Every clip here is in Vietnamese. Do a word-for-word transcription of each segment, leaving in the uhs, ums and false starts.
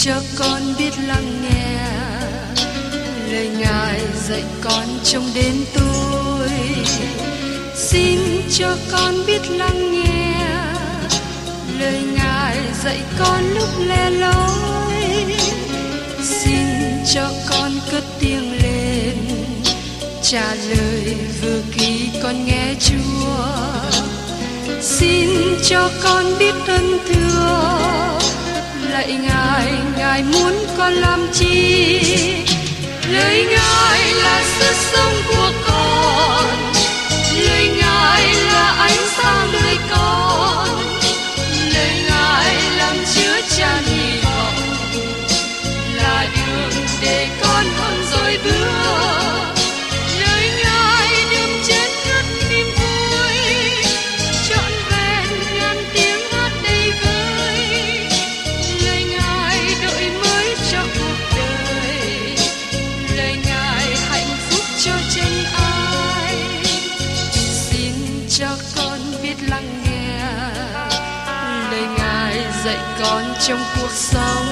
cho con biết lắng nghe lời Ngài dạy con trong đêm tối. Xin cho con biết lắng nghe lời Ngài dạy con lúc lẻ loi. Xin cho con cất tiếng lên trả lời vừa khi con nghe Chúa. Xin cho con biết ơn thưa lạy Ngài, Ngài muốn con làm chi? Lời Ngài là sức sống của con, lời Ngài là ánh sáng đời con, lời Ngài làm chứa chan hy vọng, là đường để con hơn rồi bước. Lời Ngài đượm chết ngất niềm vui, trọn vẹn ngàn tiếng hát đầy vơi. Lời Ngài đổi mới cho cuộc đời, lời Ngài hạnh phúc cho chân ai. Xin cho con biết lắng nghe lời Ngài dạy con trong cuộc sống.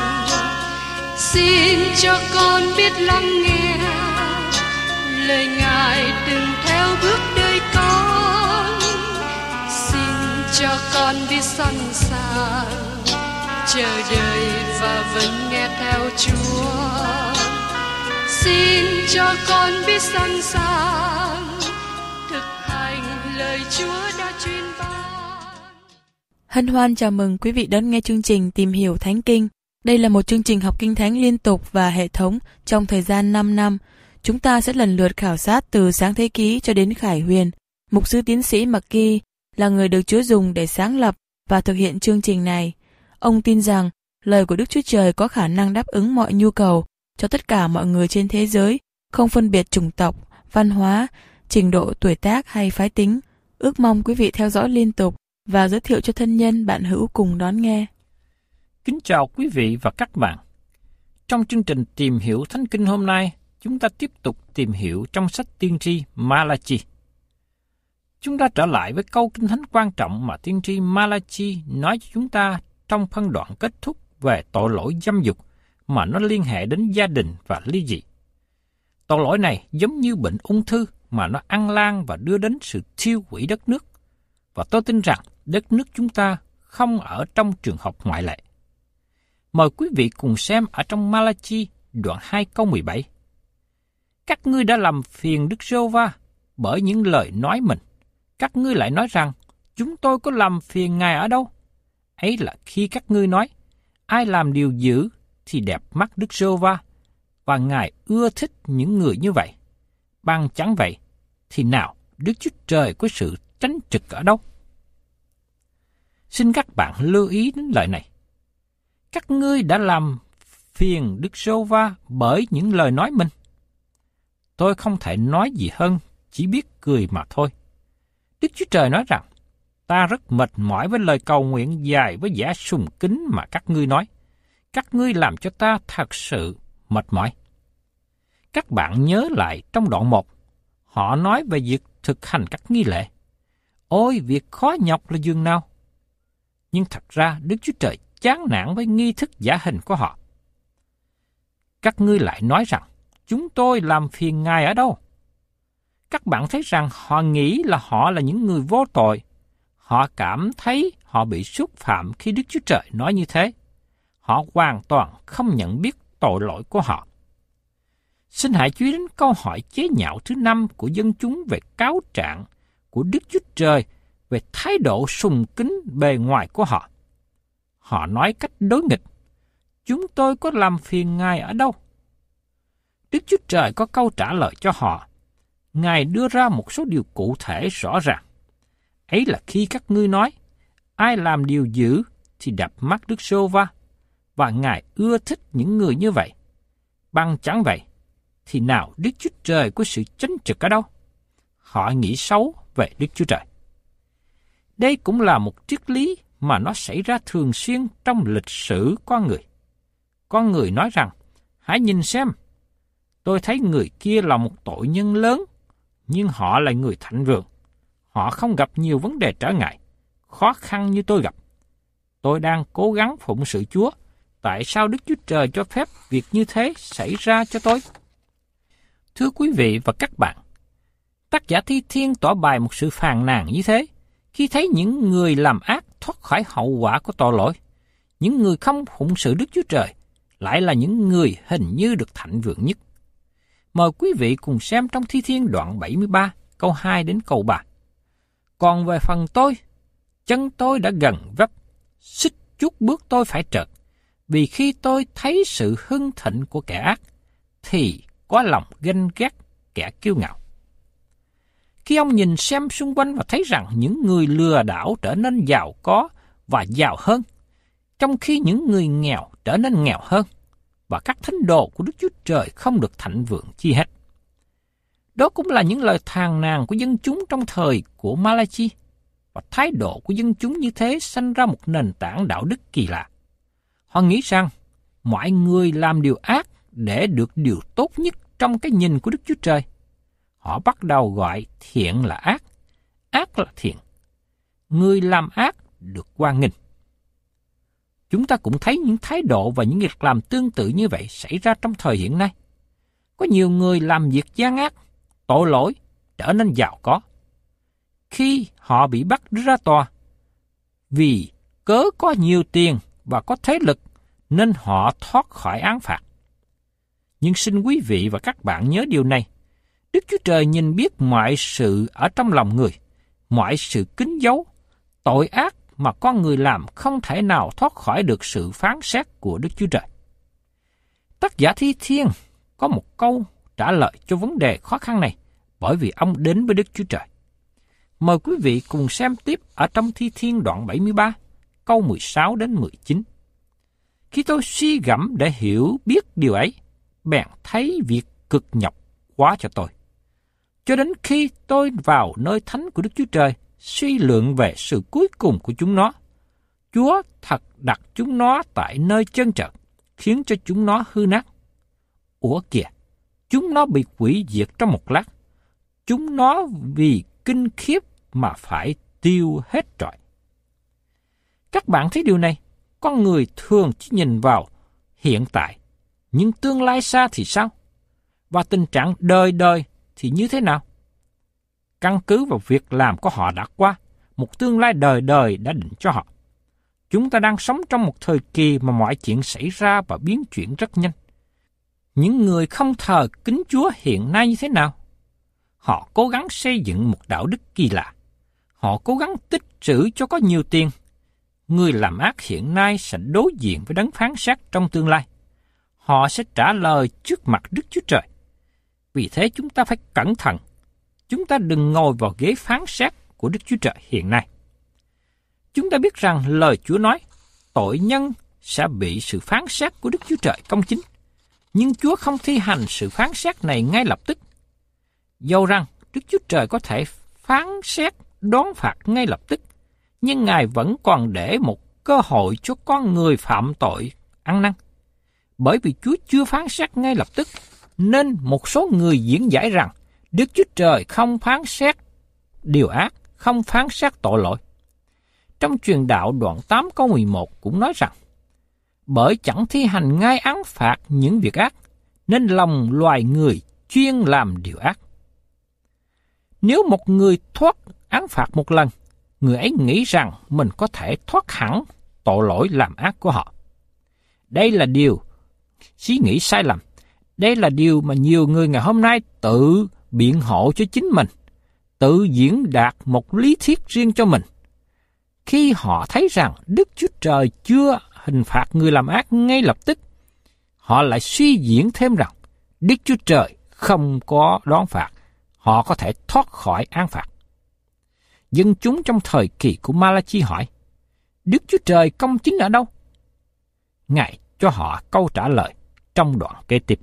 Xin cho con biết lắng nghe lời Ngài từng theo bước đời con. Xin cho con biết sẵn sàng chờ đợi và vẫn nghe theo Chúa. Xin cho con biết sẵn sàng thực hành lời Chúa đã truyền ban. Hân hoan chào mừng quý vị đón nghe chương trình Tìm hiểu Thánh Kinh. Đây là một chương trình học Kinh Thánh liên tục và hệ thống trong thời gian năm năm. Chúng ta sẽ lần lượt khảo sát từ Sáng Thế Ký cho đến Khải Huyền. Mục sư tiến sĩ McGee là người được Chúa dùng để sáng lập và thực hiện chương trình này. Ông tin rằng lời của Đức Chúa Trời có khả năng đáp ứng mọi nhu cầu cho tất cả mọi người trên thế giới, không phân biệt chủng tộc, văn hóa, trình độ tuổi tác hay phái tính. Ước mong quý vị theo dõi liên tục và giới thiệu cho thân nhân bạn hữu cùng đón nghe. Kính chào quý vị và các bạn. Trong chương trình Tìm hiểu Thánh Kinh hôm nay, chúng ta tiếp tục tìm hiểu trong sách tiên tri Ma-la-chi. Chúng ta trở lại với câu Kinh Thánh quan trọng mà tiên tri Ma-la-chi nói cho chúng ta trong phân đoạn kết thúc về tội lỗi dâm dục mà nó liên hệ đến gia đình và ly dị. Tội lỗi này giống như bệnh ung thư mà nó ăn lan và đưa đến sự thiêu hủy đất nước. Và tôi tin rằng đất nước chúng ta không ở trong trường hợp ngoại lệ. Mời quý vị cùng xem ở trong Ma-la-chi đoạn hai câu mười bảy. Các ngươi đã làm phiền Đức Giê-hô-va bởi những lời nói mình. Các ngươi lại nói rằng, chúng tôi có làm phiền Ngài ở đâu? Ấy là khi các ngươi nói, ai làm điều dữ thì đẹp mắt Đức Giê-hô-va, và Ngài ưa thích những người như vậy. Bằng chẳng vậy, thì nào Đức Chúa Trời có sự tránh trực ở đâu? Xin các bạn lưu ý đến lời này. Các ngươi đã làm phiền Đức Giê-hô-va bởi những lời nói mình. Tôi không thể nói gì hơn, chỉ biết cười mà thôi. Đức Chúa Trời nói rằng, ta rất mệt mỏi với lời cầu nguyện dài với vẻ sùng kính mà các ngươi nói. Các ngươi làm cho ta thật sự mệt mỏi. Các bạn nhớ lại trong đoạn một, họ nói về việc thực hành các nghi lễ. Ôi, việc khó nhọc là dường nào. Nhưng thật ra Đức Chúa Trời chán nản với nghi thức giả hình của họ. Các ngươi lại nói rằng, chúng tôi làm phiền Ngài ở đâu? Các bạn thấy rằng họ nghĩ là họ là những người vô tội. Họ cảm thấy họ bị xúc phạm khi Đức Chúa Trời nói như thế. Họ hoàn toàn không nhận biết tội lỗi của họ. Xin hãy chú ý đến câu hỏi chế nhạo thứ năm của dân chúng về cáo trạng của Đức Chúa Trời về thái độ sùng kính bề ngoài của họ. Họ nói cách đối nghịch, chúng tôi có làm phiền Ngài ở đâu? Đức Chúa Trời có câu trả lời cho họ. Ngài đưa ra một số điều cụ thể rõ ràng. Ấy là khi các ngươi nói, ai làm điều dữ thì đẹp mắt Đức Giê-hô-va, và Ngài ưa thích những người như vậy. Bằng chẳng vậy, thì nào Đức Chúa Trời có sự chánh trực ở đâu? Họ nghĩ xấu về Đức Chúa Trời. Đây cũng là một triết lý mà nó xảy ra thường xuyên trong lịch sử con người. Con người nói rằng, hãy nhìn xem, tôi thấy người kia là một tội nhân lớn, nhưng họ là người thạnh vượng. Họ không gặp nhiều vấn đề trở ngại, khó khăn như tôi gặp. Tôi đang cố gắng phụng sự Chúa, tại sao Đức Chúa Trời cho phép việc như thế xảy ra cho tôi? Thưa quý vị và các bạn, tác giả Thi Thiên tỏ bày một sự phàn nàn như thế khi thấy những người làm ác thoát khỏi hậu quả của tội lỗi. Những người không phụng sự Đức Chúa Trời lại là những người hình như được thịnh vượng nhất. Mời quý vị cùng xem trong Thi Thiên đoạn bảy mươi ba, câu hai đến câu ba. Còn về phần tôi, chân tôi đã gần vấp, xích chút bước tôi phải trật, vì khi tôi thấy sự hưng thịnh của kẻ ác, thì có lòng ganh ghét kẻ kiêu ngạo. Khi ông nhìn xem xung quanh và thấy rằng những người lừa đảo trở nên giàu có và giàu hơn, trong khi những người nghèo trở nên nghèo hơn, và các thánh đồ của Đức Chúa Trời không được thịnh vượng chi hết. Đó cũng là những lời phàn nàn của dân chúng trong thời của Ma-la-chi, và thái độ của dân chúng như thế sanh ra một nền tảng đạo đức kỳ lạ. Họ nghĩ rằng mọi người làm điều ác để được điều tốt nhất trong cái nhìn của Đức Chúa Trời. Họ bắt đầu gọi thiện là ác, ác là thiện. Người làm ác được hoan nghênh. Chúng ta cũng thấy những thái độ và những việc làm tương tự như vậy xảy ra trong thời hiện nay. Có nhiều người làm việc gian ác, tội lỗi, trở nên giàu có. Khi họ bị bắt đưa ra tòa, vì cớ có nhiều tiền và có thế lực, nên họ thoát khỏi án phạt. Nhưng xin quý vị và các bạn nhớ điều này, Đức Chúa Trời nhìn biết mọi sự ở trong lòng người, mọi sự kín giấu, tội ác mà con người làm không thể nào thoát khỏi được sự phán xét của Đức Chúa Trời. Tác giả Thi Thiên có một câu trả lời cho vấn đề khó khăn này, bởi vì ông đến với Đức Chúa Trời. Mời quý vị cùng xem tiếp ở trong Thi Thiên đoạn bảy mươi ba, câu mười sáu đến mười chín. Khi tôi suy gẫm để hiểu biết điều ấy, bèn thấy việc cực nhọc quá cho tôi. Cho đến khi tôi vào nơi thánh của Đức Chúa Trời, suy lượng về sự cuối cùng của chúng nó, Chúa thật đặt chúng nó tại nơi chân trật, khiến cho chúng nó hư nát. Ủa kìa, chúng nó bị hủy diệt trong một lát. Chúng nó vì kinh khiếp mà phải tiêu hết trọi. Các bạn thấy điều này, con người thường chỉ nhìn vào hiện tại, nhưng tương lai xa thì sao? Và tình trạng đời đời thì như thế nào? Căn cứ vào việc làm của họ đã qua, một tương lai đời đời đã định cho họ. Chúng ta đang sống trong một thời kỳ mà mọi chuyện xảy ra và biến chuyển rất nhanh. Những người không thờ kính Chúa hiện nay như thế nào? Họ cố gắng xây dựng một đạo đức kỳ lạ. Họ cố gắng tích trữ cho có nhiều tiền. Người làm ác hiện nay sẽ đối diện với đấng phán xét trong tương lai. Họ sẽ trả lời trước mặt Đức Chúa Trời. Vì thế chúng ta phải cẩn thận. Chúng ta đừng ngồi vào ghế phán xét của Đức Chúa Trời hiện nay. Chúng ta biết rằng lời Chúa nói, tội nhân sẽ bị sự phán xét của Đức Chúa Trời công chính. Nhưng Chúa không thi hành sự phán xét này ngay lập tức. Dầu rằng Đức Chúa Trời có thể phán xét đón phạt ngay lập tức, nhưng Ngài vẫn còn để một cơ hội cho con người phạm tội ăn năn. Bởi vì Chúa chưa phán xét ngay lập tức, nên một số người diễn giải rằng Đức Chúa Trời không phán xét điều ác, không phán xét tội lỗi. Trong truyền đạo đoạn tám câu mười một cũng nói rằng, bởi chẳng thi hành ngay án phạt những việc ác, nên lòng loài người chuyên làm điều ác. Nếu một người thoát án phạt một lần, người ấy nghĩ rằng mình có thể thoát hẳn tội lỗi làm ác của họ. Đây là điều suy nghĩ sai lầm. Đây là điều mà nhiều người ngày hôm nay tự biện hộ cho chính mình, tự diễn đạt một lý thuyết riêng cho mình. Khi họ thấy rằng Đức Chúa Trời chưa hình phạt người làm ác ngay lập tức, họ lại suy diễn thêm rằng Đức Chúa Trời không có đón phạt, họ có thể thoát khỏi án phạt. Dân chúng trong thời kỳ của Ma-la-chi hỏi, Đức Chúa Trời công chính ở đâu? Ngài cho họ câu trả lời trong đoạn kế tiếp.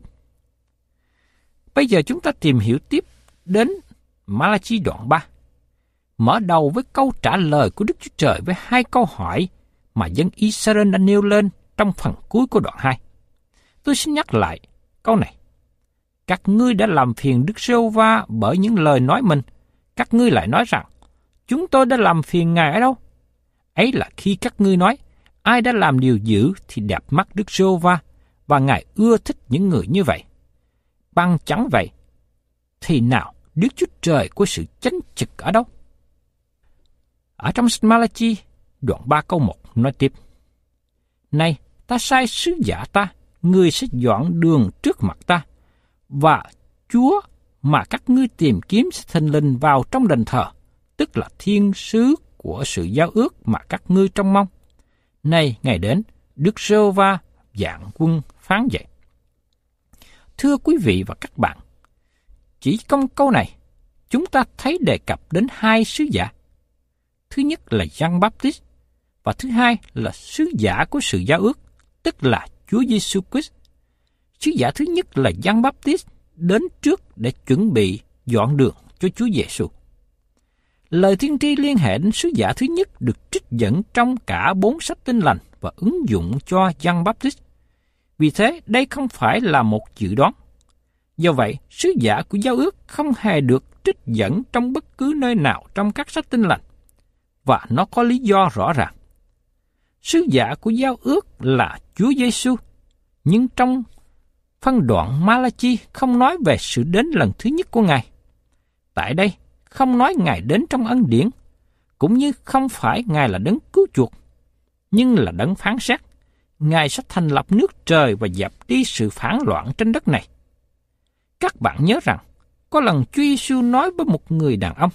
Bây giờ chúng ta tìm hiểu tiếp đến Ma-la-chi đoạn ba. Mở đầu với câu trả lời của Đức Chúa Trời với hai câu hỏi mà dân Israel đã nêu lên trong phần cuối của đoạn hai. Tôi xin nhắc lại câu này. Các ngươi đã làm phiền Đức Giê-hô-va bởi những lời nói mình. Các ngươi lại nói rằng, chúng tôi đã làm phiền Ngài ở đâu? Ấy là khi các ngươi nói, Ai đã làm điều dữ thì đẹp mắt Đức Giê-hô-va, và Ngài ưa thích những người như vậy. Bằng chẳng vậy, thì nào Đức Chúa Trời có sự chánh trực ở đâu? Ở trong sách Ma-la-chi, đoạn ba câu một nói tiếp: Này, ta sai sứ giả ta, người sẽ dọn đường trước mặt ta, và Chúa mà các ngươi tìm kiếm sẽ thình lình vào trong đền thờ, tức là thiên sứ của sự giao ước mà các ngươi trông mong. Này, ngày đến, Đức Giê-hô-va vạn quân phán vậy. Thưa quý vị và các bạn, chỉ trong câu này, chúng ta thấy đề cập đến hai sứ giả. Thứ nhất là Giăng Báp-tít, và thứ hai là sứ giả của sự giao ước, tức là Chúa Giêsu Christ. Sứ giả thứ nhất là Giăng Báp-tít đến trước để chuẩn bị dọn đường cho Chúa Giêsu. Lời tiên tri liên hệ đến sứ giả thứ nhất được trích dẫn trong cả bốn sách Tin lành và ứng dụng cho Giăng Báp-tít. Vì thế, đây không phải là một dự đoán. Do vậy, sứ giả của giao ước không hề được trích dẫn trong bất cứ nơi nào trong các sách Tin lành, và nó có lý do rõ ràng. Sứ giả của giao ước là Chúa Giêsu, nhưng trong phân đoạn Ma-la-chi không nói về sự đến lần thứ nhất của Ngài. Tại đây, không nói Ngài đến trong ân điển, cũng như không phải Ngài là đấng cứu chuộc, nhưng là đấng phán xét. Ngài sẽ thành lập nước trời và dẹp đi sự phản loạn trên đất này. Các bạn nhớ rằng, có lần Chúa Giêsu nói với một người đàn ông: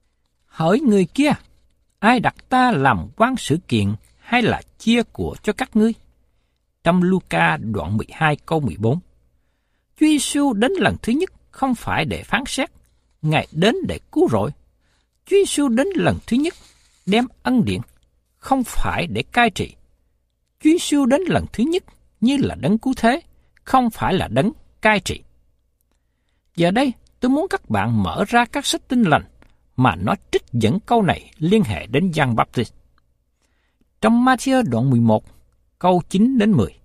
Hỡi người kia, ai đặt ta làm quan sự kiện hay là chia của cho các ngươi? Trong Luca đoạn mười hai câu mười bốn. Chúa Giêsu đến lần thứ nhất không phải để phán xét, Ngài đến để cứu rỗi. Chúa Giêsu đến lần thứ nhất đem ân điển, không phải để cai trị. Chúa Giêsu đến lần thứ nhất như là đấng cứu thế, không phải là đấng cai trị. Giờ đây, tôi muốn các bạn mở ra các sách Tin lành mà nó trích dẫn câu này liên hệ đến Giăng Báp-tít. Trong Ma-thi-ơ đoạn mười một, câu chín đến mười.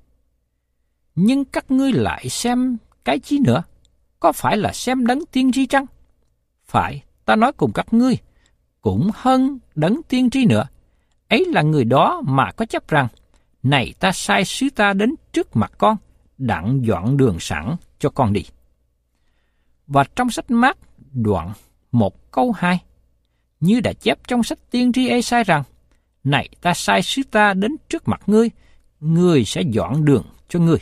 Nhưng các ngươi lại xem cái chi nữa? Có phải là xem đấng tiên tri chăng? Phải, ta nói cùng các ngươi, cũng hơn đấng tiên tri nữa. Ấy là người đó mà có chấp rằng, này ta sai sứ ta đến trước mặt con, đặng dọn đường sẵn cho con đi. Và trong sách Mác đoạn một câu hai, như đã chép trong sách tiên tri Ê-sai rằng, này ta sai sứ ta đến trước mặt ngươi, ngươi sẽ dọn đường cho ngươi.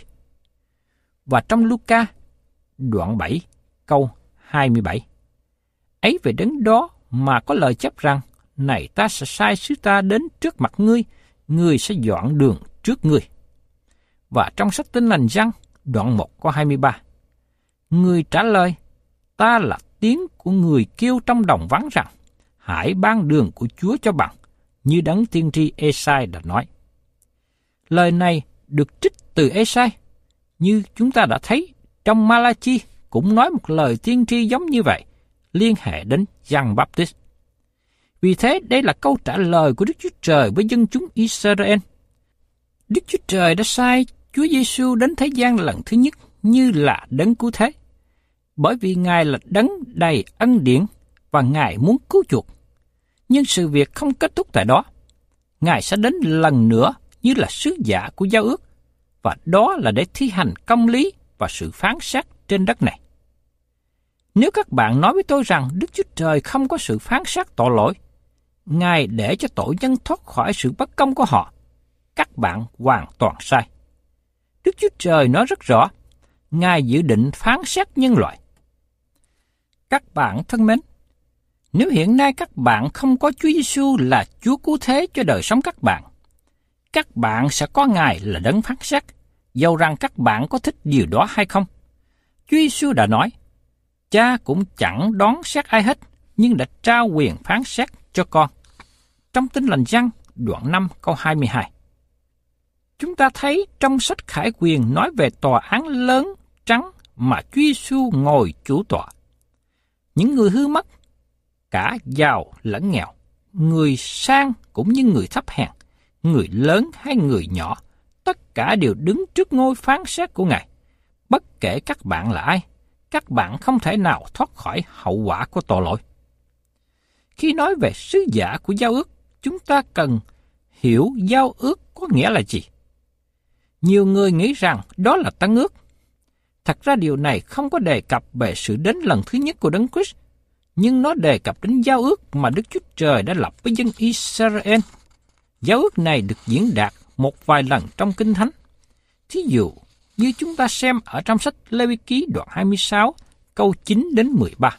Và trong Luca đoạn bảy câu hai mươi bảy, ấy về đấng đó mà có lời chép rằng, này ta sẽ sai sứ ta đến trước mặt ngươi, ngươi sẽ dọn đường trước ngươi. Và trong sách Tin lành Giăng đoạn một câu hai mươi ba, người trả lời, ta là tiếng của người kêu trong đồng vắng rằng, hãy ban đường của Chúa cho bằng, như đấng tiên tri Ê-sai đã nói. Lời này được trích từ Ê-sai, như chúng ta đã thấy trong Ma-la-chi cũng nói một lời tiên tri giống như vậy, liên hệ đến Giăng Báp-tít. Vì thế, đây là câu trả lời của Đức Chúa Trời với dân chúng Israel. Đức Chúa Trời đã sai Chúa Giêsu đến thế gian lần thứ nhất như là đấng cứu thế, bởi vì Ngài là đấng đầy ân điển và Ngài muốn cứu chuộc. Nhưng sự việc không kết thúc tại đó. Ngài sẽ đến lần nữa như là sứ giả của giao ước, và đó là để thi hành công lý và sự phán xét trên đất này. Nếu các bạn nói với tôi rằng Đức Chúa Trời không có sự phán xét tội lỗi, Ngài để cho tội nhân thoát khỏi sự bất công của họ, các bạn hoàn toàn sai. Đức Chúa Trời nói rất rõ, Ngài dự định phán xét nhân loại. Các bạn thân mến, nếu hiện nay các bạn không có Chúa Giêsu là Chúa cứu thế cho đời sống các bạn, các bạn sẽ có Ngài là đấng phán xét, dầu rằng các bạn có thích điều đó hay không. Chúa Giêsu đã nói, Cha cũng chẳng đoán xét ai hết, nhưng đã trao quyền phán xét cho con. Trong Tin lành Giăng đoạn năm câu hai mươi hai. Chúng ta thấy trong sách Khải Quyền nói về tòa án lớn trắng mà Chúa Giêsu ngồi chủ tọa. Những người hư mất, cả giàu lẫn nghèo, người sang cũng như người thấp hèn, người lớn hay người nhỏ, tất cả đều đứng trước ngôi phán xét của Ngài. Bất kể các bạn là ai, các bạn không thể nào thoát khỏi hậu quả của tội lỗi. Khi nói về sứ giả của giao ước, chúng ta cần hiểu giao ước có nghĩa là gì. Nhiều người nghĩ rằng đó là Tân ước. Thật ra điều này không có đề cập về sự đến lần thứ nhất của Đấng Christ, nhưng nó đề cập đến giao ước mà Đức Chúa Trời đã lập với dân Israel. Giao ước này được diễn đạt một vài lần trong Kinh Thánh. Thí dụ, như chúng ta xem ở trong sách Lê-vi-ký đoạn hai mươi sáu, câu chín đến mười ba.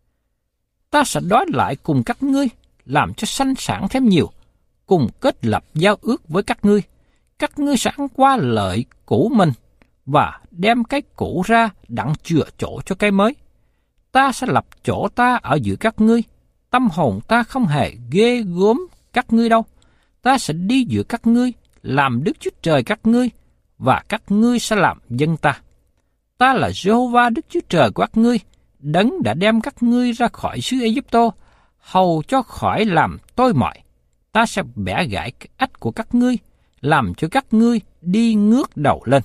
Ta sẽ đói lại cùng các ngươi, làm cho sanh sản thêm nhiều, cùng kết lập giao ước với các ngươi. Các ngươi sẽ ăn qua lợi cũ mình, và đem cái cũ ra đặng chừa chỗ cho cái mới. Ta sẽ lập chỗ ta ở giữa các ngươi, tâm hồn ta không hề ghê gớm các ngươi đâu. Ta sẽ đi giữa các ngươi, làm Đức Chúa Trời các ngươi, và các ngươi sẽ làm dân ta. Ta là Giê-hô-va Đức Chúa Trời của các ngươi, Đấng đã đem các ngươi ra khỏi xứ Ê-díp-tô, hầu cho khỏi làm tôi mọi. Ta sẽ bẻ gãy cái ách của các ngươi, làm cho các ngươi đi ngước đầu lên.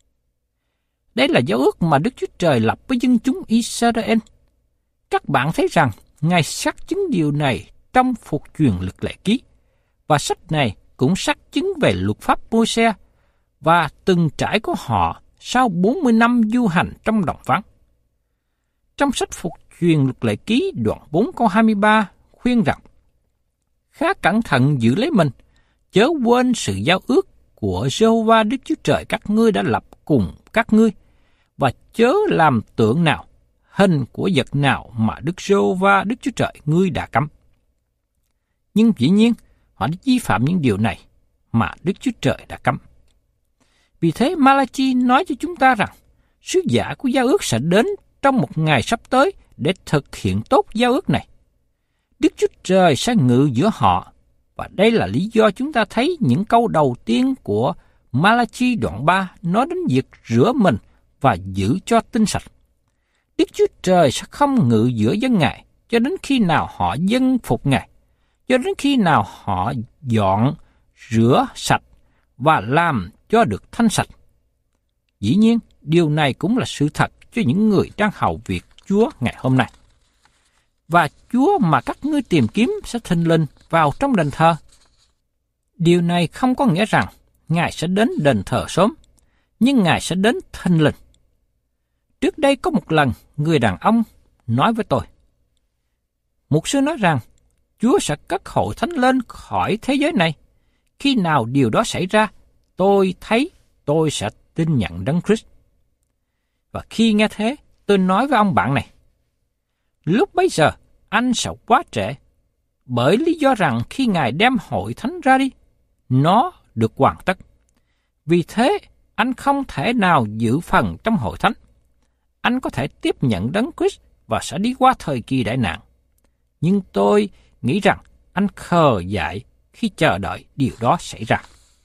Đây là giao ước mà Đức Chúa Trời lập với dân chúng Israel. Các bạn thấy rằng Ngài xác chứng điều này trong Phục truyền Luật Lệ Ký, và sách này cũng xác chứng về luật pháp Môi-se và từng trải của họ sau bốn mươi năm du hành trong đồng vắng. Trong sách Phục truyền Luật Lệ Ký đoạn bốn câu hai mươi ba khuyên rằng: khá cẩn thận giữ lấy mình, chớ quên sự giao ước của Giê-hô-va Đức Chúa Trời các ngươi đã lập cùng các ngươi, và chớ làm tượng nào, hình của vật nào mà Đức Giê-hô-va Đức Chúa Trời ngươi đã cấm. Nhưng dĩ nhiên, họ đã vi phạm những điều này mà Đức Chúa Trời đã cấm. Vì thế, Ma-la-chi nói cho chúng ta rằng, sứ giả của giao ước sẽ đến trong một ngày sắp tới để thực hiện tốt giao ước này. Đức Chúa Trời sẽ ngự giữa họ, và đây là lý do chúng ta thấy những câu đầu tiên của Ma-la-chi đoạn ba nói đến việc rửa mình và giữ cho tinh sạch. Đức Chúa Trời sẽ không ngự giữa dân Ngài cho đến khi nào họ dân phục Ngài, cho đến khi nào họ dọn, rửa sạch và làm cho được thanh sạch. Dĩ nhiên, điều này cũng là sự thật cho những người đang hầu việc Chúa ngày hôm nay. Và Chúa mà các ngươi tìm kiếm sẽ thình lình vào trong đền thờ. Điều này không có nghĩa rằng Ngài sẽ đến đền thờ sớm, nhưng Ngài sẽ đến thình lình. Trước đây có một lần, người đàn ông nói với tôi, mục sư nói rằng Chúa sẽ cất hội thánh lên khỏi thế giới này. Khi nào điều đó xảy ra, tôi thấy tôi sẽ tin nhận Đấng Christ. Và khi nghe thế, tôi nói với ông bạn này, lúc bấy giờ anh sẽ quá trễ, bởi lý do rằng khi Ngài đem hội thánh ra đi, nó được hoàn tất. Vì thế, anh không thể nào giữ phần trong hội thánh. Anh có thể tiếp nhận Đấng Christ và sẽ đi qua thời kỳ đại nạn. Nhưng tôi nghĩ rằng anh khờ dại khi chờ đợi điều đó xảy ra.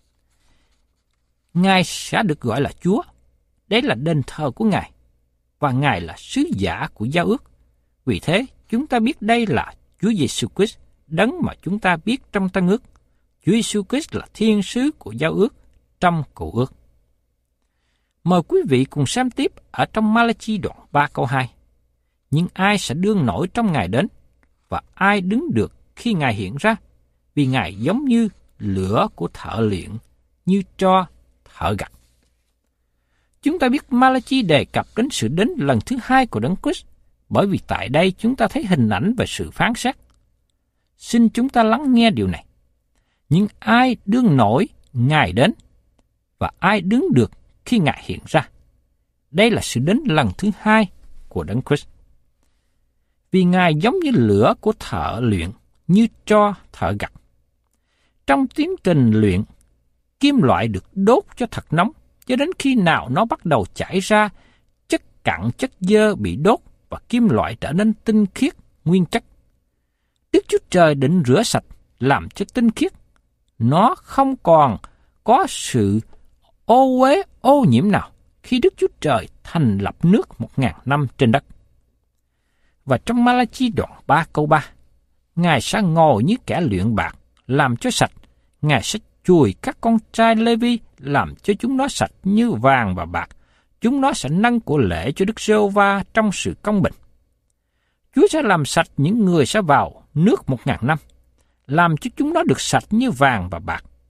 Ngài sẽ được gọi là Chúa. Đấy là đền thờ của Ngài. Và Ngài là sứ giả của giao ước. Vì thế, chúng ta biết đây là Chúa Giêsu Christ, Đấng mà chúng ta biết trong Tân ước. Chúa Giêsu Christ là thiên sứ của giao ước trong Cựu ước. Mời quý vị cùng xem tiếp ở trong Ma-la-chi đoạn ba câu hai. Nhưng ai sẽ đương nổi trong ngày đến, và ai đứng được khi Ngài hiện ra, vì Ngài giống như lửa của thợ luyện, như tro thợ gặt. Chúng ta biết Ma-la-chi đề cập đến sự đến lần thứ hai của Đấng Christ, bởi vì tại đây chúng ta thấy hình ảnh về sự phán xét. Xin chúng ta lắng nghe điều này. Nhưng ai đương nổi Ngài đến, và ai đứng được khi Ngài hiện ra. Đây là sự đến lần thứ hai của Đấng Christ. Vì Ngài giống như lửa của thợ luyện, như tro thợ gặt. Trong tiến trình luyện, kim loại được đốt cho thật nóng, cho đến khi nào nó bắt đầu chảy ra, chất cặn chất dơ bị đốt và kim loại trở nên tinh khiết, nguyên chất. Đức Chúa Trời định rửa sạch, làm cho tinh khiết. Nó không còn có sự ô uế ô nhiễm nào khi Đức Chúa Trời thành lập nước một ngàn năm trên đất. Và trong Ma-la-chi đoạn ba câu ba, Ngài sẽ ngồi như kẻ luyện bạc, làm cho sạch. Ngài sẽ chùi các con trai Lê-vi, làm cho chúng nó sạch như vàng và bạc. Chúng nó sẽ nâng của lễ cho Đức Giê-hô-va trong sự công bình. Chúa sẽ làm sạch những người sẽ vào nước một ngàn năm, làm cho chúng nó được sạch như vàng và bạc,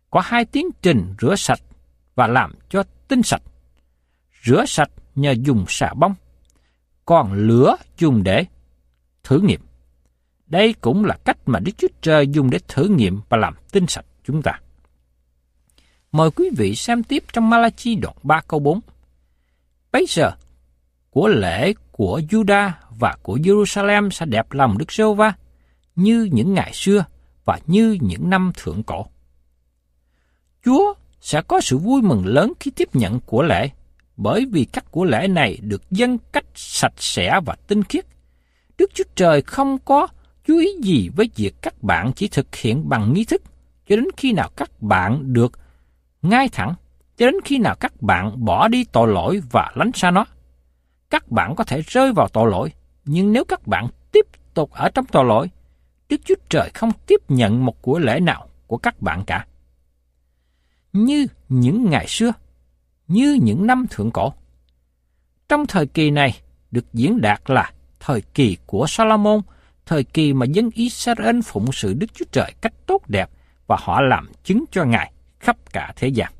Có hai tiến trình rửa sạch và làm cho tinh sạch. Rửa sạch nhờ dùng xà bông, còn lửa dùng để thử nghiệm. Đây cũng là cách mà Đức Chúa Trời dùng để thử nghiệm và làm tinh sạch chúng ta. Mời quý vị xem tiếp trong Ma-la-chi đoạn ba câu bốn. Bấy giờ, của lễ của Juda và của Jerusalem sẽ đẹp lòng Đức Giê-hô-va như những ngày xưa và như những năm thượng cổ. Chúa sẽ có sự vui mừng lớn khi tiếp nhận của lễ, bởi vì các của lễ này được dâng cách sạch sẽ và tinh khiết. Đức Chúa Trời không có chú ý gì với việc các bạn chỉ thực hiện bằng nghi thức, cho đến khi nào các bạn được ngay thẳng, cho đến khi nào các bạn bỏ đi tội lỗi và lánh xa nó. Các bạn có thể rơi vào tội lỗi, nhưng nếu các bạn tiếp tục ở trong tội lỗi, Đức Chúa Trời không tiếp nhận một của lễ nào của các bạn cả. Như những ngày xưa, như những năm thượng cổ. Trong thời kỳ này được diễn đạt là thời kỳ của Salomon, thời kỳ mà dân Israel phụng sự Đức Chúa Trời cách tốt đẹp và họ làm chứng cho Ngài khắp cả thế gian.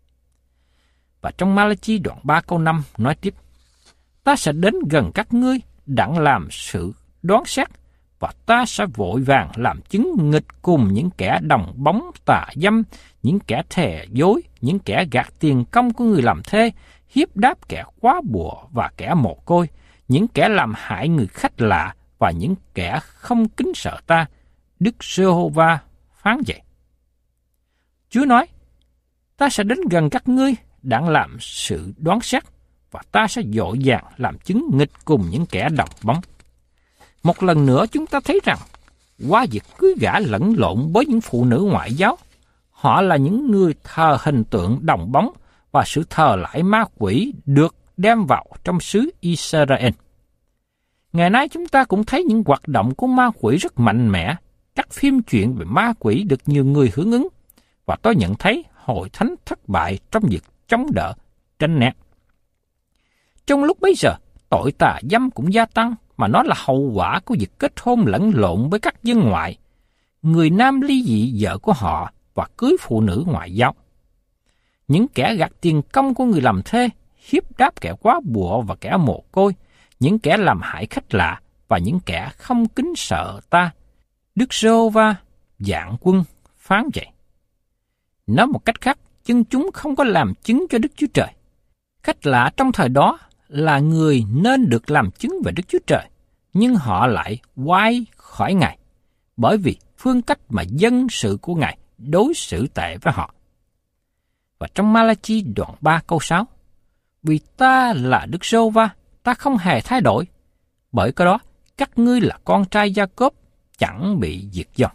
Và trong Ma-la-chi đoạn ba câu năm nói tiếp: Ta sẽ đến gần các ngươi đặng làm sự đoán xét, và ta sẽ vội vàng làm chứng nghịch cùng những kẻ đồng bóng tà dâm, những kẻ thề dối, những kẻ gạt tiền công của người làm thê, hiếp đáp kẻ quá bùa và kẻ mồ côi, những kẻ làm hại người khách lạ và những kẻ không kính sợ ta. Đức Giê-hô-va phán vậy. Chúa nói, ta sẽ đến gần các ngươi đặng làm sự đoán xét, và ta sẽ vội vàng làm chứng nghịch cùng những kẻ đồng bóng. Một lần nữa chúng ta thấy rằng, qua việc cưới gả lẫn lộn với những phụ nữ ngoại giáo, họ là những người thờ hình tượng đồng bóng và sự thờ lại ma quỷ được đem vào trong xứ Israel. Ngày nay chúng ta cũng thấy những hoạt động của ma quỷ rất mạnh mẽ. Các phim truyện về ma quỷ được nhiều người hưởng ứng, và tôi nhận thấy hội thánh thất bại trong việc chống đỡ, tranh né. Trong lúc bấy giờ, tội tà dâm cũng gia tăng, mà nó là hậu quả của việc kết hôn lẫn lộn với các dân ngoại. Người nam ly dị vợ của họ và cưới phụ nữ ngoại giáo. Những kẻ gạt tiền công của người làm thê, hiếp đáp kẻ quá bùa và kẻ mồ côi, những kẻ làm hại khách lạ và những kẻ không kính sợ ta. Đức Giê-hô-va vạn quân phán vậy. Nói một cách khác, dân chúng không có làm chứng cho Đức Chúa Trời. Khách lạ trong thời đó là người nên được làm chứng về Đức Chúa Trời, nhưng họ lại quay khỏi Ngài, bởi vì phương cách mà dân sự của Ngài đối xử tệ với họ. Và trong Ma-la-chi đoạn ba câu sáu, vì ta là Đức Giê-hô-va, ta không hề thay đổi, bởi cái đó các ngươi là con trai Gia-cốp chẳng bị diệt vong.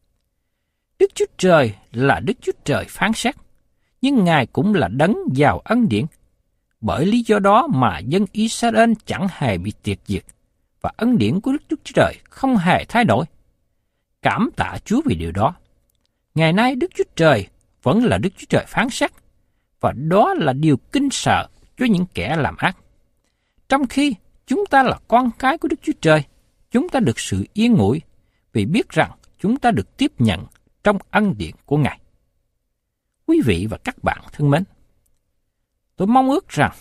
Đức Chúa Trời là Đức Chúa Trời phán xét, nhưng Ngài cũng là đấng giàu ân điển. Bởi lý do đó mà dân Israel chẳng hề bị tiệt diệt, và ân điển của Đức Chúa Trời không hề thay đổi. Cảm tạ Chúa vì điều đó. Ngày nay Đức Chúa Trời vẫn là Đức Chúa Trời phán xét, và đó là điều kinh sợ cho những kẻ làm ác. Trong khi chúng ta là con cái của Đức Chúa Trời, chúng ta được sự yên ủi, vì biết rằng chúng ta được tiếp nhận trong ân điển của Ngài. Quý vị và các bạn thân mến, tôi mong ước rằng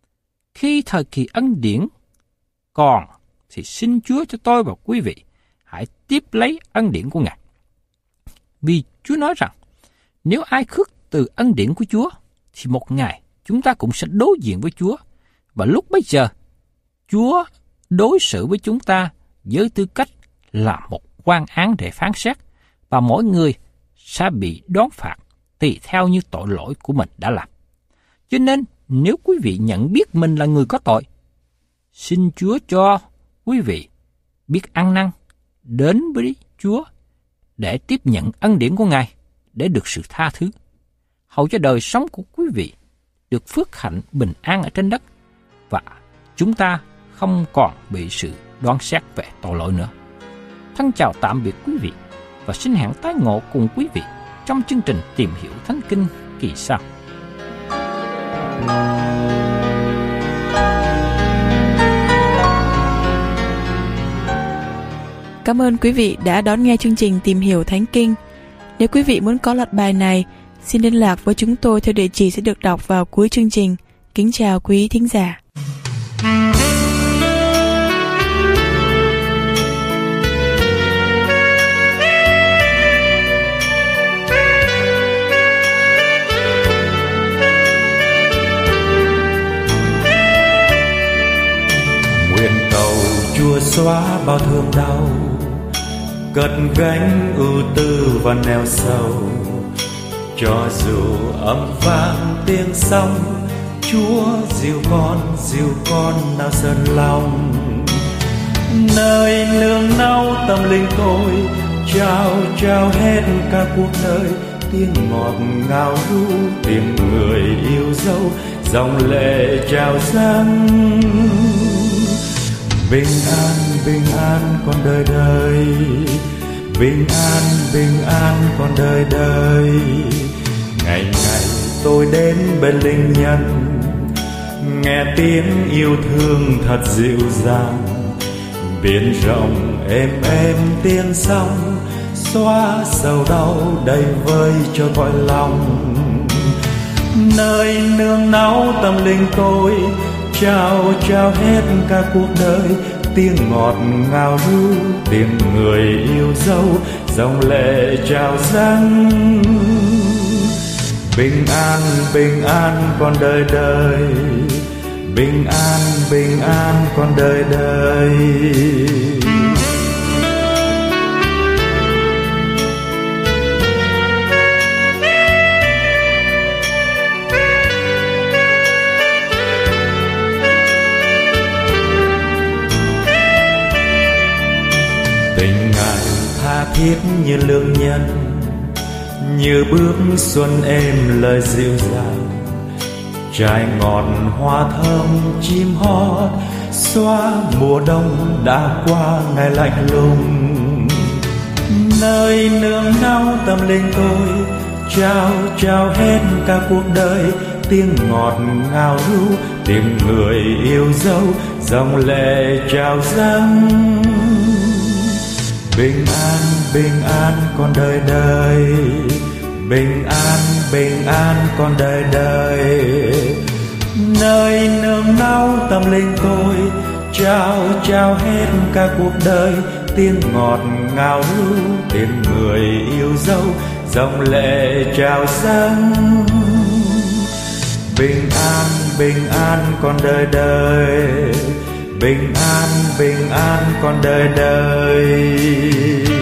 khi thời kỳ ân điển còn thì xin Chúa cho tôi và quý vị hãy tiếp lấy ân điển của Ngài. Vì Chúa nói rằng nếu ai khước từ ân điển của Chúa thì một ngày chúng ta cũng sẽ đối diện với Chúa, và lúc bấy giờ Chúa đối xử với chúng ta với tư cách là một quan án để phán xét, và mỗi người sẽ bị đón phạt tùy theo như tội lỗi của mình đã làm. Cho nên, nếu quý vị nhận biết mình là người có tội, xin Chúa cho quý vị biết ăn năn đến với Chúa để tiếp nhận ân điển của Ngài, để được sự tha thứ, hầu cho đời sống của quý vị được phước hạnh bình an ở trên đất, và chúng ta không còn bị sự đoán xét về tội lỗi nữa. Thân chào tạm biệt quý vị, và xin hẹn tái ngộ cùng quý vị trong chương trình Tìm Hiểu Thánh Kinh kỳ sau. Cảm ơn quý vị đã đón nghe chương trình Tìm Hiểu Thánh Kinh. Nếu quý vị muốn có loạt bài này, xin liên lạc với chúng tôi theo địa chỉ sẽ được đọc vào cuối chương trình. Kính chào quý thính giả. Nguyện cầu Chúa xóa bao thương đau, cất gánh ưu tư và neo sầu. Cho dù âm vang tiếng sóng, Chúa dìu con, dìu con nào giận lòng. Nơi nương náu tâm linh tôi, trao trao hết cả cuộc đời. Tiếng ngọt ngào ru, tiếng người yêu dấu, dòng lệ trào dâng. Bình an, bình an con đời đời, bình an, bình an con đời đời. Ngày ngày tôi đến bên linh nhân, nghe tiếng yêu thương thật dịu dàng. Biển rộng êm êm tiếng sóng, xóa sầu đau đầy vơi cho cõi lòng. Nơi nương náu tâm linh tôi, trao trao hết cả cuộc đời. Tiếng ngọt ngào ru, tiếng người yêu dấu, dòng lệ trào dâng. Bình an, bình an con đời đời, bình an, bình an con đời đời. Tình Ngài tha thiết như lương nhân, như bước xuân êm lời dịu dàng. Trái ngọt hoa thơm chim hót, xóa mùa đông đã qua ngày lạnh lùng. Nơi nương náu tâm linh tôi, trao trao hết cả cuộc đời. Tiếng ngọt ngào ru, tiếng người yêu dấu, dòng lệ trào dâng. Bình an, bình an con đời đời, bình an, bình an con đời đời. Nơi nương náu tâm linh tôi, trao trao hết cả cuộc đời. Tiếng ngọt ngào ru, tiếng người yêu dấu, dòng lệ trào dâng. Bình an, bình an con đời đời, bình an, bình an con đời đời.